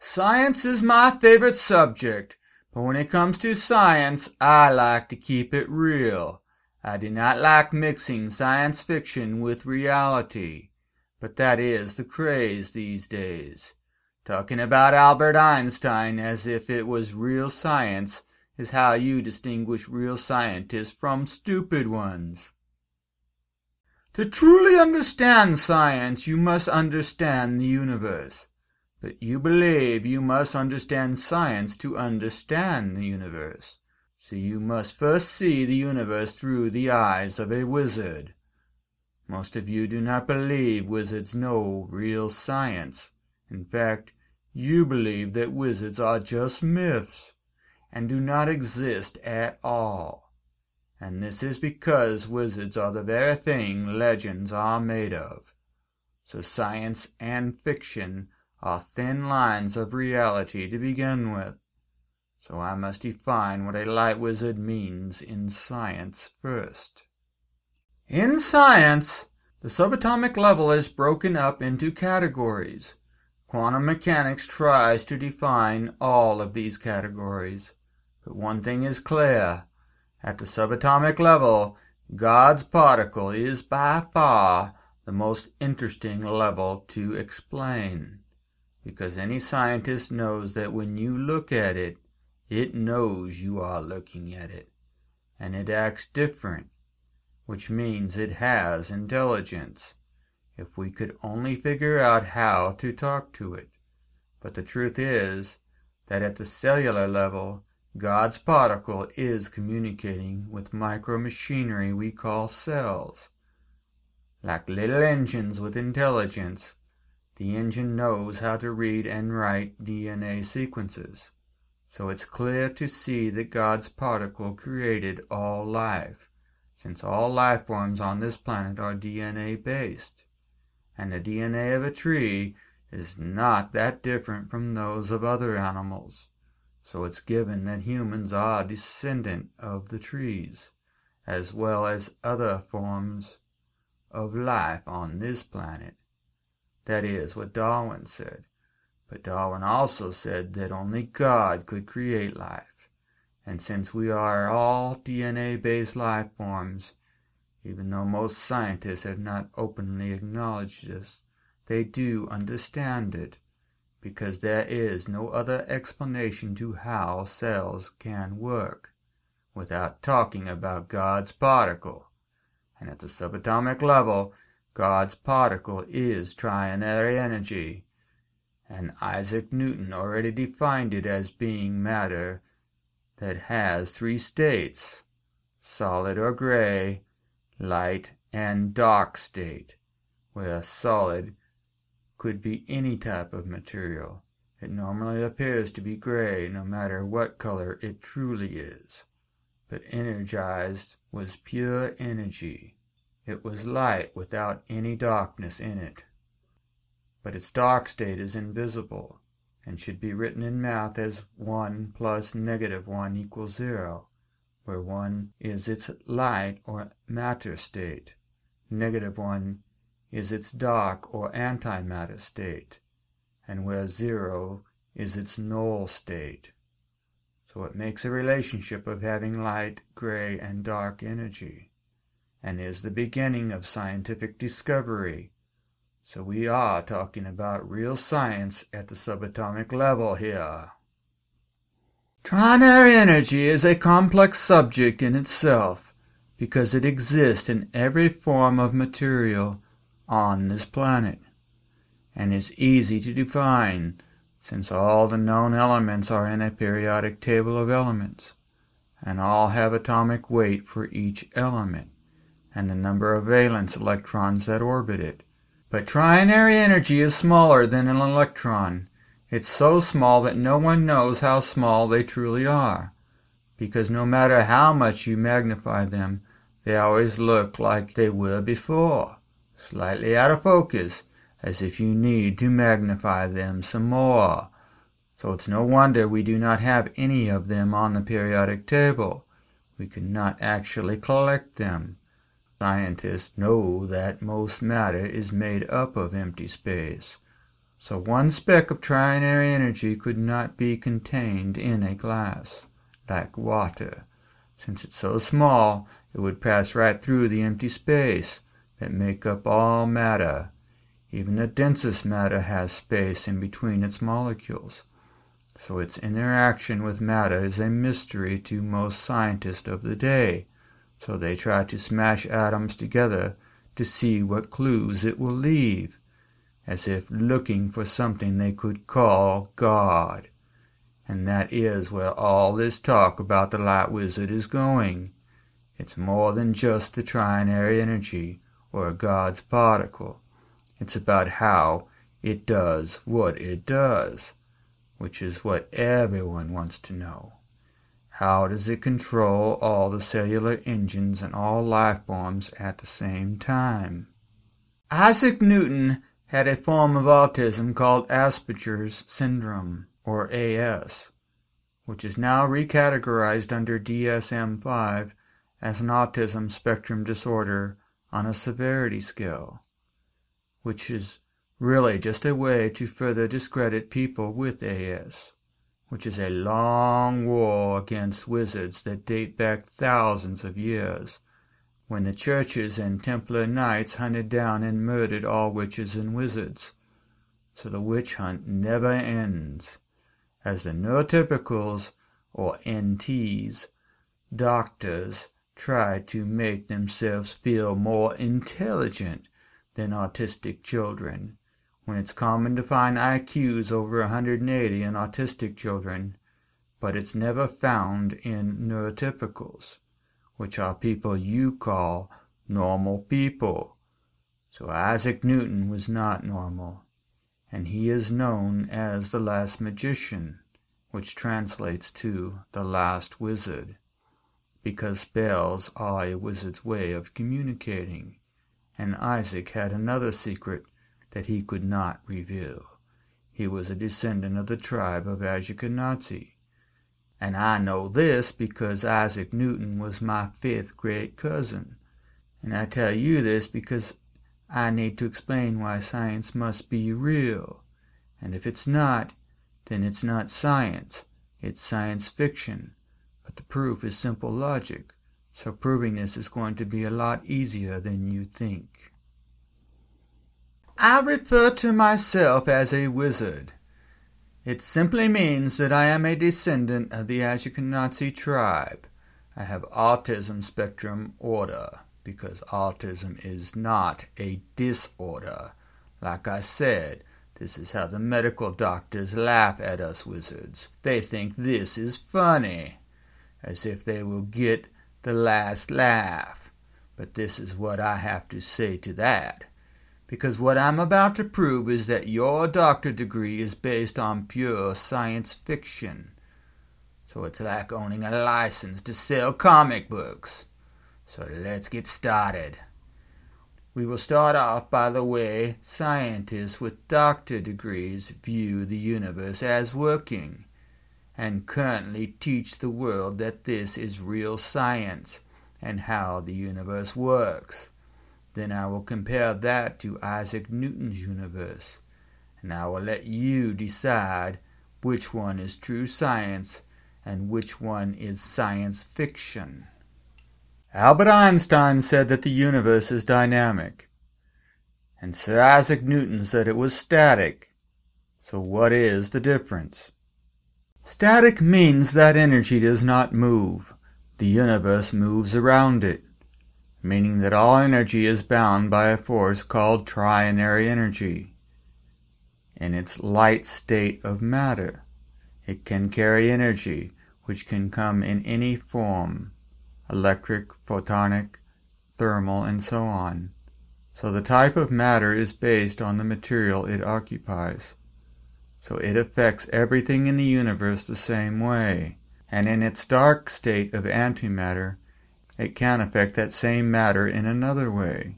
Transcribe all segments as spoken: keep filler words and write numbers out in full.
Science is my favorite subject, but when it comes to science, I like to keep it real. I do not like mixing science fiction with reality, but that is the craze these days. Talking about Albert Einstein as if it was real science is how you distinguish real scientists from stupid ones. To truly understand science, you must understand the universe. But you believe you must understand science to understand the universe. So you must first see the universe through the eyes of a wizard. Most of you do not believe wizards know real science. In fact, you believe that wizards are just myths and do not exist at all. And this is because wizards are the very thing legends are made of. So science and fiction are thin lines of reality to begin with. So I must define what a light wizard means in science first. In science, the subatomic level is broken up into categories. Quantum mechanics tries to define all of these categories. But one thing is clear. At the subatomic level, God's particle is by far the most interesting level to explain. Because any scientist knows that when you look at it, it knows you are looking at it. And it acts different, which means it has intelligence. If we could only figure out how to talk to it. But the truth is that at the cellular level, God's particle is communicating with micromachinery we call cells. Like little engines with intelligence, the engine knows how to read and write D N A sequences. So it's clear to see that God's particle created all life, since all life forms on this planet are D N A based. And the D N A of a tree is not that different from those of other animals. So it's given that humans are descendant of the trees, as well as other forms of life on this planet. That is what Darwin said. But Darwin also said that only God could create life. And since we are all D N A-based life forms, even though most scientists have not openly acknowledged this, they do understand it, because there is no other explanation to how cells can work without talking about God's particle. And at the subatomic level, God's particle is trinary energy, and Isaac Newton already defined it as being matter that has three states, solid or gray, light and dark state, where solid could be any type of material. It normally appears to be gray no matter what color it truly is, but energized was pure energy. It was light without any darkness in it. But its dark state is invisible, and should be written in math as one plus negative one equals zero, where one is its light or matter state, negative one is its dark or antimatter state, and where zero is its null state. So it makes a relationship of having light, gray, and dark energy, and is the beginning of scientific discovery. So we are talking about real science at the subatomic level here. Trinary energy is a complex subject in itself because it exists in every form of material on this planet, and is easy to define since all the known elements are in a periodic table of elements, and all have atomic weight for each element, and the number of valence electrons that orbit it. But trinary energy is smaller than an electron. It's so small that no one knows how small they truly are, because no matter how much you magnify them, they always look like they were before, slightly out of focus, as if you need to magnify them some more. So it's no wonder we do not have any of them on the periodic table. We could not actually collect them. Scientists know that most matter is made up of empty space, So one speck of trinary energy could not be contained in a glass, like water. Since it's so small, it would pass right through the empty space that make up all matter. Even the densest matter has space in between its molecules. So its interaction with matter is a mystery to most scientists of the day. So they try to smash atoms together to see what clues it will leave, as if looking for something they could call God. And that is where all this talk about the light wizard is going. It's more than just the trinary energy or God's particle. It's about how it does what it does, which is what everyone wants to know. How does it control all the cellular engines and all life forms at the same time? Isaac Newton had a form of autism called Asperger's syndrome, or A S, which is now recategorized under D S M five as an autism spectrum disorder on a severity scale, which is really just a way to further discredit people with A S, which is a long war against wizards that date back thousands of years, when the churches and Templar knights hunted down and murdered all witches and wizards. So the witch hunt never ends, as the neurotypicals, or N Ts, doctors, try to make themselves feel more intelligent than autistic children, when it's common to find I Qs over one hundred eighty in autistic children, but it's never found in neurotypicals, which are people you call normal people. So Isaac Newton was not normal, and he is known as the last magician, which translates to the last wizard, because spells are a wizard's way of communicating, and Isaac had another secret that he could not reveal. He was a descendant of the tribe of Ashkenazi, and I know this because Isaac Newton was my fifth great cousin, and I tell you this because I need to explain why science must be real, and if it's not, then it's not science, it's science fiction, but the proof is simple logic, so proving this is going to be a lot easier than you think. I refer to myself as a wizard. It simply means that I am a descendant of the Ashkenazi tribe. I have autism spectrum order, because autism is not a disorder. Like I said, this is how the medical doctors laugh at us wizards. They think this is funny, as if they will get the last laugh. But this is what I have to say to that. Because what I'm about to prove is that your doctorate degree is based on pure science fiction. So it's like owning a license to sell comic books. So let's get started. We will start off by the way scientists with doctorate degrees view the universe as working, and currently teach the world that this is real science and how the universe works. Then I will compare that to Isaac Newton's universe, and I will let you decide which one is true science and which one is science fiction. Albert Einstein said that the universe is dynamic, and Sir Isaac Newton said it was static. So what is the difference? Static means that energy does not move. The universe moves around it, meaning that all energy is bound by a force called trinary energy. In its light state of matter, it can carry energy which can come in any form, electric, photonic, thermal, and so on. So the type of matter is based on the material it occupies. So it affects everything in the universe the same way, and in its dark state of antimatter, it can affect that same matter in another way.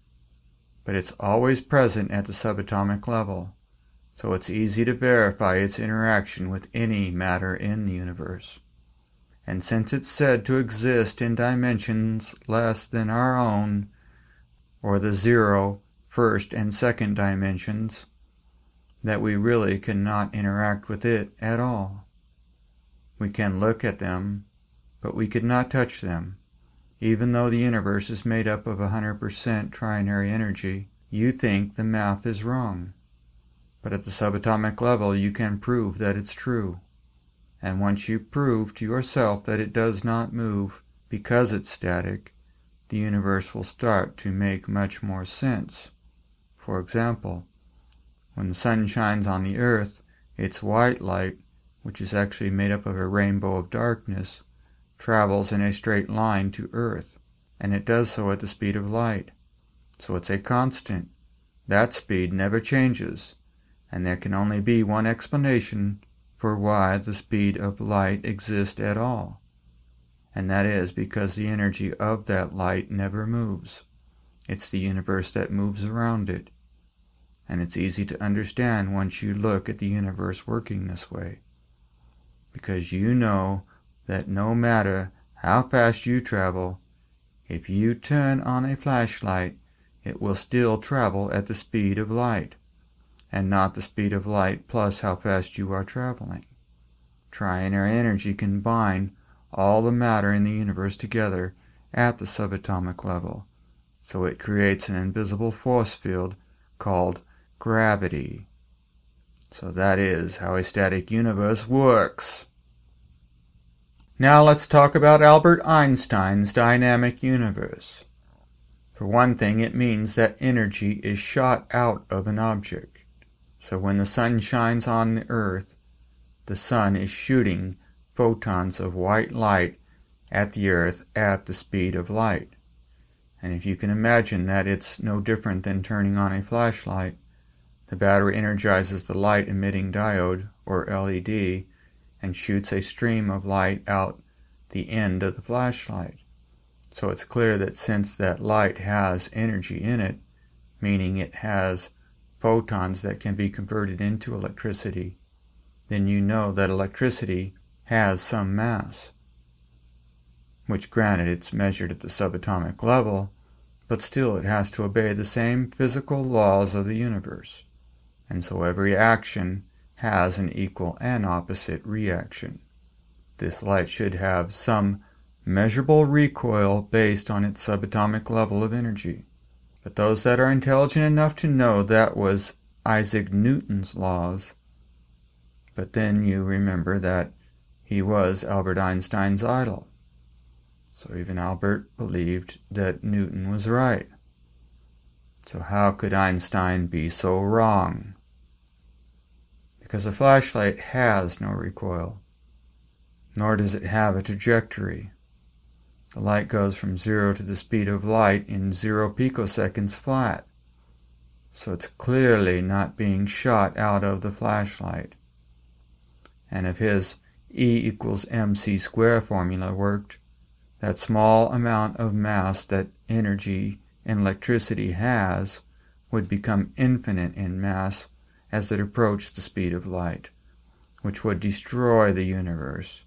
But it's always present at the subatomic level, so it's easy to verify its interaction with any matter in the universe. And since it's said to exist in dimensions less than our own, or the zero, first, and second dimensions, that we really cannot interact with it at all. We can look at them, but we could not touch them. Even though the universe is made up of one hundred percent trinary energy, you think the math is wrong. But at the subatomic level, you can prove that it's true. And once you prove to yourself that it does not move because it's static, the universe will start to make much more sense. For example, when the sun shines on the earth, its white light, which is actually made up of a rainbow of darkness, travels in a straight line to earth, and it does so at the speed of light. So it's a constant. That speed never changes, and there can only be one explanation for why the speed of light exists at all, and that is because the energy of that light never moves. It's the universe that moves around it, and it's easy to understand once you look at the universe working this way, because you know that no matter how fast you travel, if you turn on a flashlight, it will still travel at the speed of light, and not the speed of light plus how fast you are traveling. Trinary energy can bind all the matter in the universe together at the subatomic level, so it creates an invisible force field called gravity. So that is how a static universe works. Now let's talk about Albert Einstein's dynamic universe. For one thing, it means that energy is shot out of an object. So when the sun shines on the earth, the sun is shooting photons of white light at the earth at the speed of light. And if you can imagine that it's no different than turning on a flashlight, the battery energizes the light-emitting diode, or L E D, and shoots a stream of light out the end of the flashlight. So it's clear that since that light has energy in it, meaning it has photons that can be converted into electricity, then you know that electricity has some mass, which granted it's measured at the subatomic level, but still it has to obey the same physical laws of the universe, and so every action has an equal and opposite reaction. This light should have some measurable recoil based on its subatomic level of energy. But those that are intelligent enough to know that was Isaac Newton's laws. But then you remember that he was Albert Einstein's idol. So even Albert believed that Newton was right. So how could Einstein be so wrong? Because a flashlight has no recoil, nor does it have a trajectory. The light goes from zero to the speed of light in zero picoseconds flat, so it's clearly not being shot out of the flashlight. And if his E equals mc squared formula worked, that small amount of mass that energy and electricity has would become infinite in mass as it approached the speed of light, which would destroy the universe.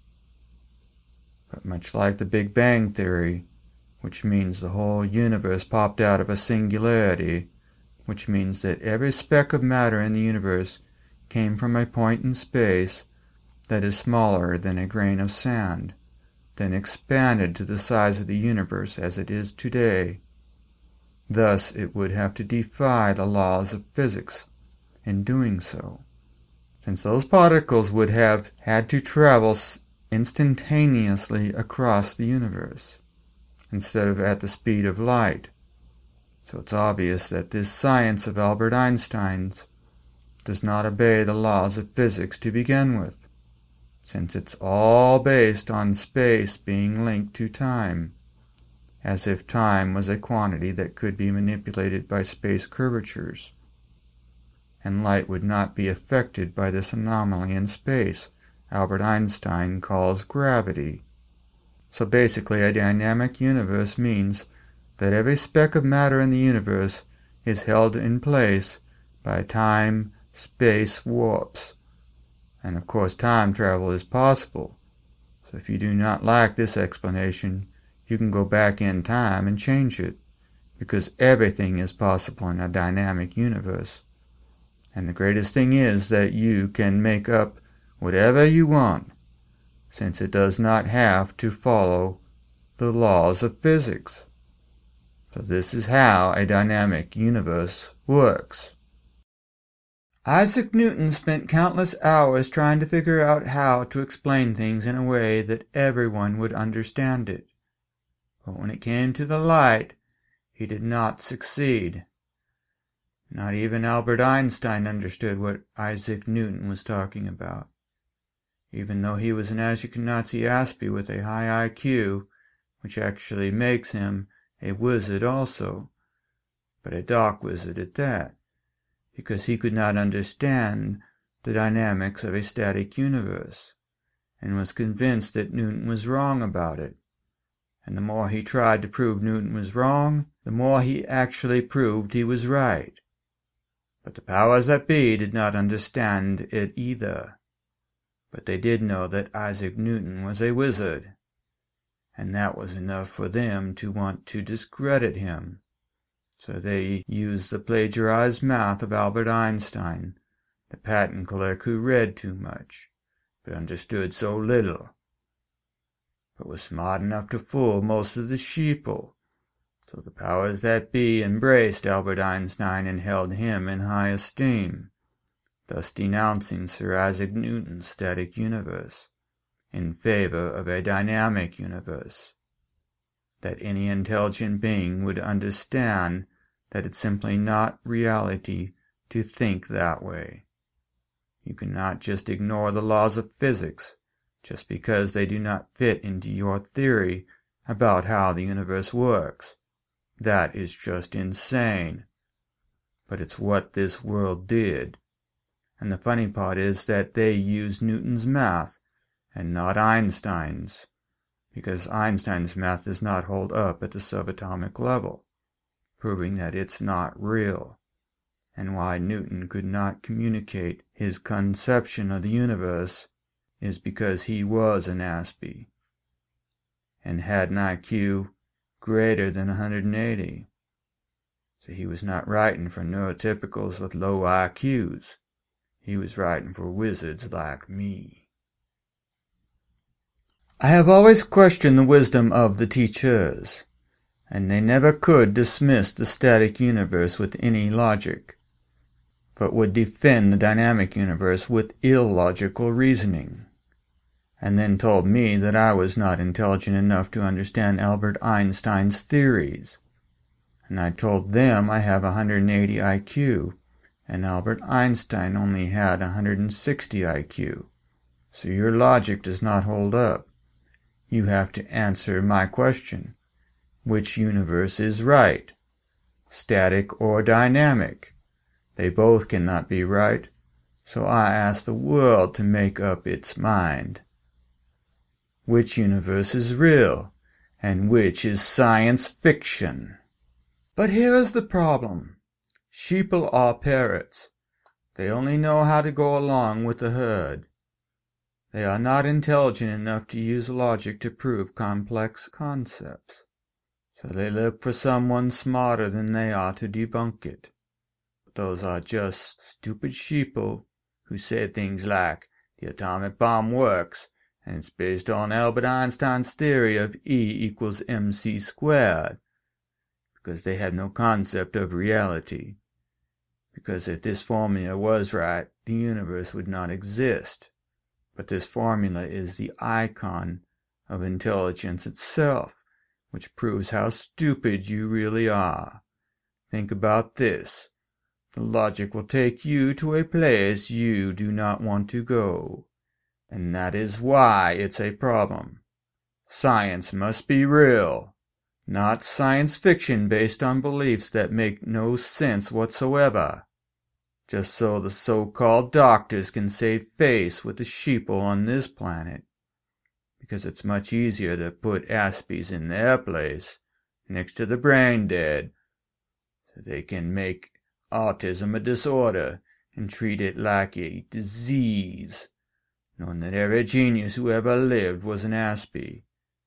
But much like the Big Bang Theory, which means the whole universe popped out of a singularity, which means that every speck of matter in the universe came from a point in space that is smaller than a grain of sand, then expanded to the size of the universe as it is today. Thus it would have to defy the laws of physics in doing so, since those particles would have had to travel instantaneously across the universe, instead of at the speed of light. So it's obvious that this science of Albert Einstein's does not obey the laws of physics to begin with, since it's all based on space being linked to time, as if time was a quantity that could be manipulated by space curvatures, and light would not be affected by this anomaly in space Albert Einstein calls gravity. So basically, a dynamic universe means that every speck of matter in the universe is held in place by time-space warps. And of course, time travel is possible. So if you do not like this explanation, you can go back in time and change it, because everything is possible in a dynamic universe. And the greatest thing is that you can make up whatever you want, since it does not have to follow the laws of physics. So this is how a dynamic universe works. Isaac Newton spent countless hours trying to figure out how to explain things in a way that everyone would understand it. But when it came to the light, he did not succeed. Not even Albert Einstein understood what Isaac Newton was talking about. Even though he was an Ashkenazi Aspie with a high I Q, which actually makes him a wizard also, but a dark wizard at that, because he could not understand the dynamics of a static universe, and was convinced that Newton was wrong about it. And the more he tried to prove Newton was wrong, the more he actually proved he was right. But the powers that be did not understand it either. But they did know that Isaac Newton was a wizard, and that was enough for them to want to discredit him. So they used the plagiarized math of Albert Einstein, the patent clerk who read too much, but understood so little, but was smart enough to fool most of the sheeple. So the powers that be embraced Albert Einstein and held him in high esteem, thus denouncing Sir Isaac Newton's static universe in favor of a dynamic universe, that any intelligent being would understand that it's simply not reality to think that way. You cannot just ignore the laws of physics just because they do not fit into your theory about how the universe works. That is just insane. But it's what this world did. And the funny part is that they used Newton's math and not Einstein's, because Einstein's math does not hold up at the subatomic level, proving that it's not real, and why Newton could not communicate his conception of the universe is because he was an Aspie, and had an I Q greater than one hundred eighty. So he was not writing for neurotypicals with low I Qs. He was writing for wizards like me. I have always questioned the wisdom of the teachers, and they never could dismiss the static universe with any logic, but would defend the dynamic universe with illogical reasoning, and then told me that I was not intelligent enough to understand Albert Einstein's theories. And I told them I have one hundred eighty I Q, and Albert Einstein only had one hundred sixty I Q. So your logic does not hold up. You have to answer my question. Which universe is right? Static or dynamic? They both cannot be right, so I ask the world to make up its mind. Which universe is real, and which is science fiction? But here is the problem. Sheeple are parrots. They only know how to go along with the herd. They are not intelligent enough to use logic to prove complex concepts. So they look for someone smarter than they are to debunk it. But those are just stupid sheeple who say things like, the atomic bomb works, and it's based on Albert Einstein's theory of E equals mc squared, because they have no concept of reality. Because if this formula was right, the universe would not exist. But this formula is the icon of intelligence itself, which proves how stupid you really are. Think about this. The logic will take you to a place you do not want to go. And that is why it's a problem. Science must be real, not science fiction based on beliefs that make no sense whatsoever. Just so the so-called doctors can save face with the sheeple on this planet. Because it's much easier to put Aspies in their place, next to the brain dead, so they can make autism a disorder and treat it like a disease, knowing that every genius who ever lived was an Aspie.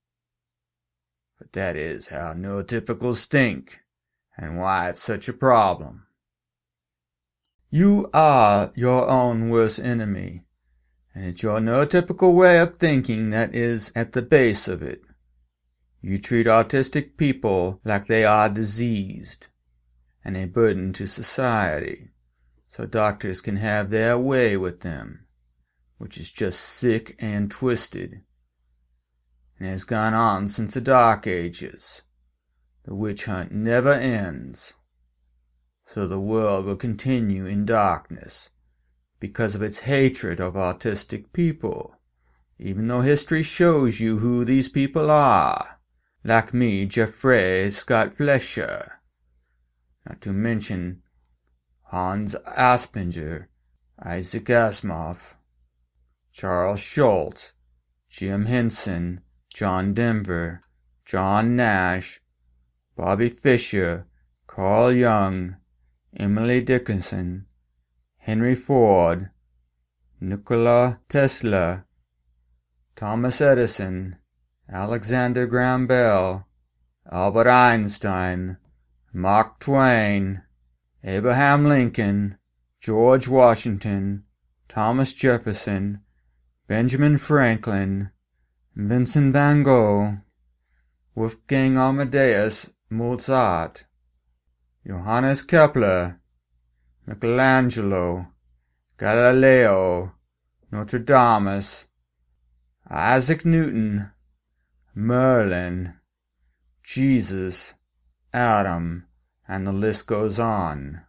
But that is how neurotypicals think, and why it's such a problem. You are your own worst enemy, and it's your neurotypical way of thinking that is at the base of it. You treat autistic people like they are diseased and a burden to society, so doctors can have their way with them, which is just sick and twisted, and has gone on since the Dark Ages. The witch hunt never ends, so the world will continue in darkness because of its hatred of autistic people, even though history shows you who these people are, like me, Jeffrey Scott Fletcher, not to mention Hans Asperger, Isaac Asimov, Charles Schultz, Jim Henson, John Denver, John Nash, Bobby Fischer, Carl Jung, Emily Dickinson, Henry Ford, Nikola Tesla, Thomas Edison, Alexander Graham Bell, Albert Einstein, Mark Twain, Abraham Lincoln, George Washington, Thomas Jefferson, Benjamin Franklin, Vincent van Gogh, Wolfgang Amadeus Mozart, Johannes Kepler, Michelangelo, Galileo, Nostradamus, Isaac Newton, Merlin, Jesus, Adam, and the list goes on.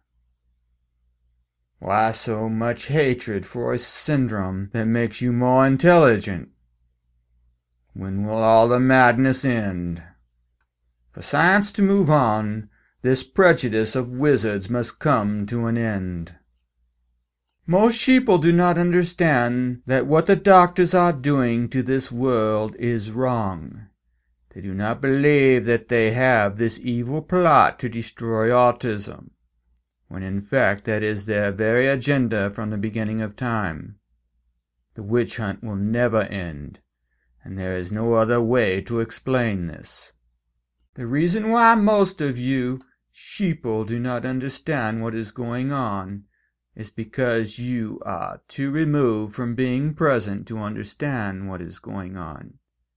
Why so much hatred for a syndrome that makes you more intelligent? When will all the madness end? For science to move on, this prejudice of wizards must come to an end. Most sheeple do not understand that what the doctors are doing to this world is wrong. They do not believe that they have this evil plot to destroy autism, when in fact that is their very agenda from the beginning of time. The witch hunt will never end, and there is no other way to explain this. The reason why most of you sheeple do not understand what is going on is because you are too removed from being present to understand what is going on.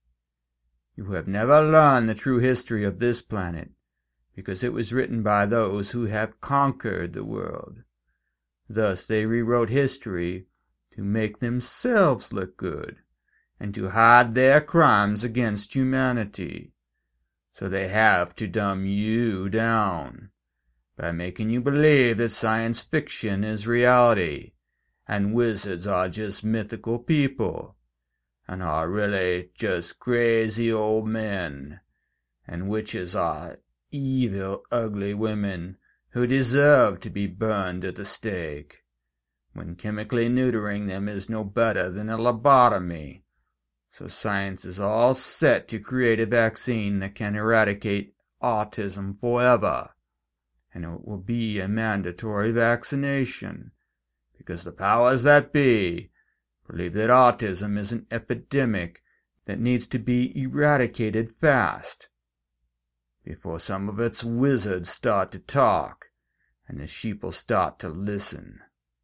You have never learned the true history of this planet, because it was written by those who have conquered the world. Thus they rewrote history to make themselves look good, and to hide their crimes against humanity. So they have to dumb you down by making you believe that science fiction is reality, and wizards are just mythical people, and are really just crazy old men, and witches are evil, ugly women who deserve to be burned at the stake, when chemically neutering them is no better than a lobotomy. So science is all set to create a vaccine that can eradicate autism forever. And it will be a mandatory vaccination, because the powers that be believe that autism is an epidemic that needs to be eradicated fast, before some of its wizards start to talk, and the sheeple start to listen.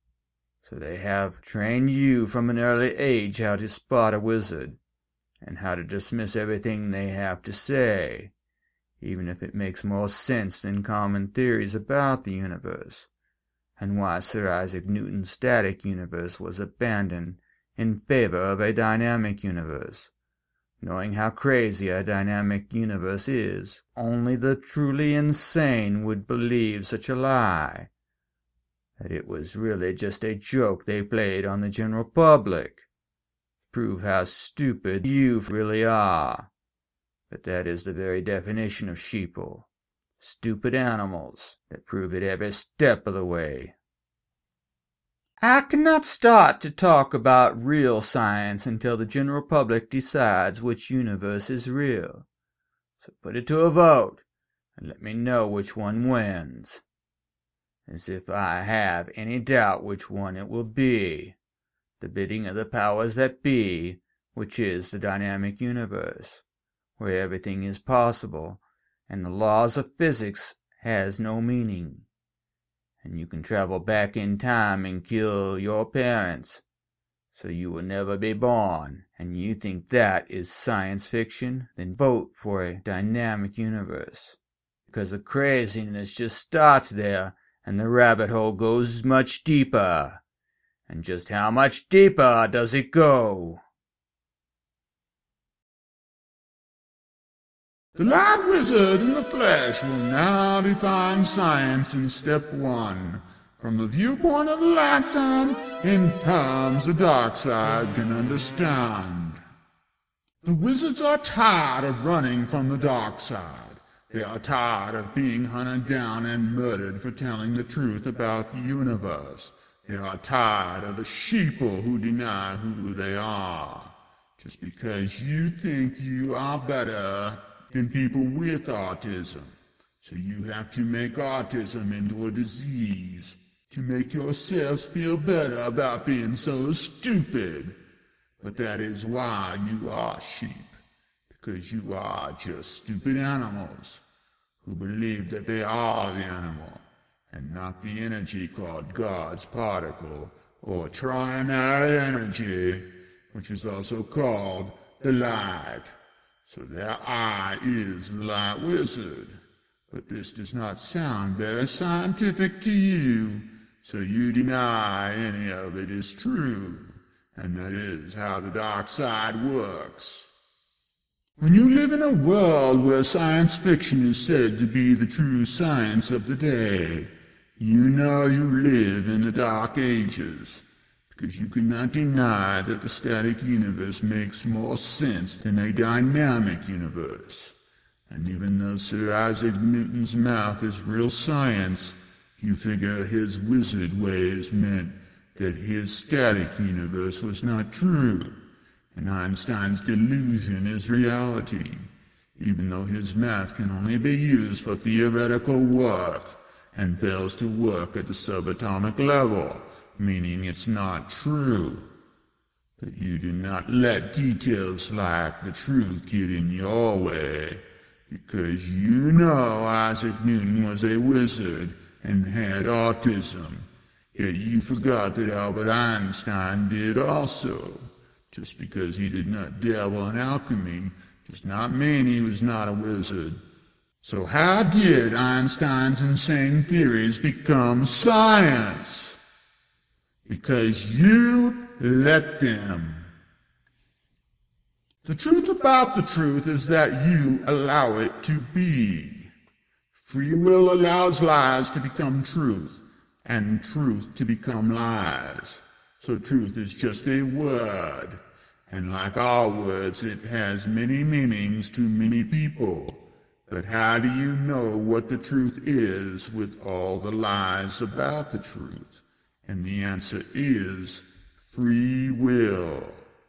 So they have trained you from an early age how to spot a wizard, and how to dismiss everything they have to say, even if it makes more sense than common theories about the universe, and why Sir Isaac Newton's static universe was abandoned in favor of a dynamic universe. Knowing how crazy a dynamic universe is, only the truly insane would believe such a lie, that it was really just a joke they played on the general public. Prove how stupid you really are. But that is the very definition of sheeple. Stupid animals that prove it every step of the way. I cannot start to talk about real science until the general public decides which universe is real. So put it to a vote, and let me know which one wins. As if I have any doubt which one it will be. The bidding of the powers that be, which is the dynamic universe, where everything is possible, and the laws of physics has no meaning, and you can travel back in time and kill your parents, so you will never be born, and you think that is science fiction? Then vote for a dynamic universe. Because the craziness just starts there, and the rabbit hole goes much deeper. And just how much deeper does it go? The Light Wizard in the flesh will now define science in step one. From the viewpoint of the light side, in terms the dark side can understand. The wizards are tired of running from the dark side. They are tired of being hunted down and murdered for telling the truth about the universe. They are tired of the sheeple who deny who they are. Just because you think you are better than people with autism. So you have to make autism into a disease to make yourselves feel better about being so stupid. But that is why you are sheep. Because you are just stupid animals who believe that they are the animal and not the energy called God's particle or trinary energy, which is also called the light. So their I is the Light Wizard. But this does not sound very scientific to you, so you deny any of it is true. And that is how the dark side works. When you live in a world where science fiction is said to be the true science of the day, you know you live in the Dark Ages, because you cannot deny that the static universe makes more sense than a dynamic universe. And even though Sir Isaac Newton's mouth is real science, you figure his wizard ways meant that his static universe was not true, and Einstein's delusion is reality, even though his math can only be used for theoretical work and fails to work at the subatomic level, meaning it's not true. But you do not let details like the truth get in your way, because you know Isaac Newton was a wizard and had autism, yet you forgot that Albert Einstein did also. Just because he did not dabble in alchemy does not mean he was not a wizard. So how did Einstein's insane theories become science? Because you let them. The truth about the truth is that you allow it to be. Free will allows lies to become truth, and truth to become lies. So truth is just a word, and like all words, it has many meanings to many people. But how do you know what the truth is with all the lies about the truth? And the answer is free will.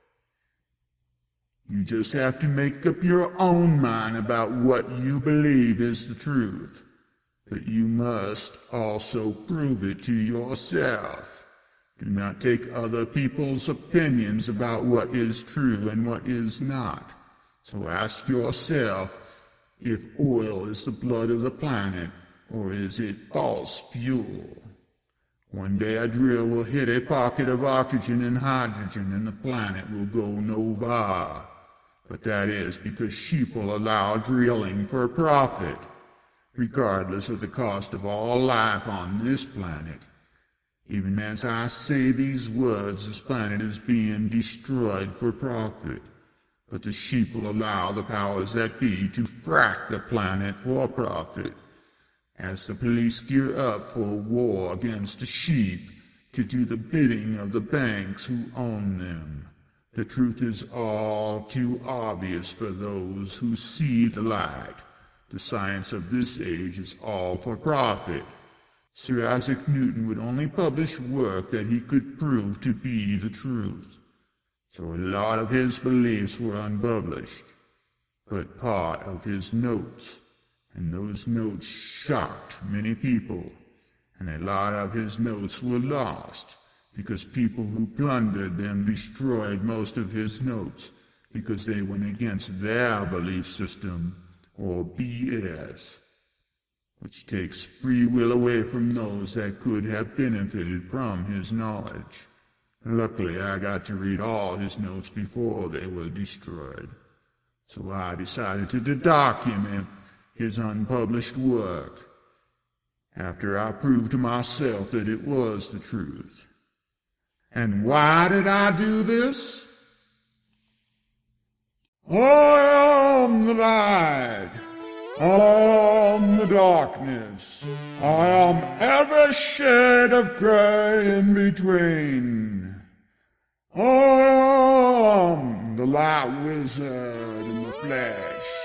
You just have to make up your own mind about what you believe is the truth. But you must also prove it to yourself. Do not take other people's opinions about what is true and what is not. So ask yourself if oil is the blood of the planet, or is it false fuel? One day a drill will hit a pocket of oxygen and hydrogen and the planet will go nova. But that is because sheep will allow drilling for profit, regardless of the cost of all life on this planet. Even as I say these words, this planet is being destroyed for profit. But the sheep will allow the powers that be to frack the planet for profit. As the police gear up for war against the sheep to do the bidding of the banks who own them. The truth is all too obvious for those who see the light. The science of this age is all for profit. Sir Isaac Newton would only publish work that he could prove to be the truth. So a lot of his beliefs were unpublished, but part of his notes, and those notes shocked many people, and a lot of his notes were lost, because people who plundered them destroyed most of his notes, because they went against their belief system, or B S. which takes free will away from those that could have benefited from his knowledge. Luckily, I got to read all his notes before they were destroyed, so I decided to document his unpublished work after I proved to myself that it was the truth. And why did I do this? I am the light. I am the darkness. I am every shade of gray in between. I am the light wizard in the flesh.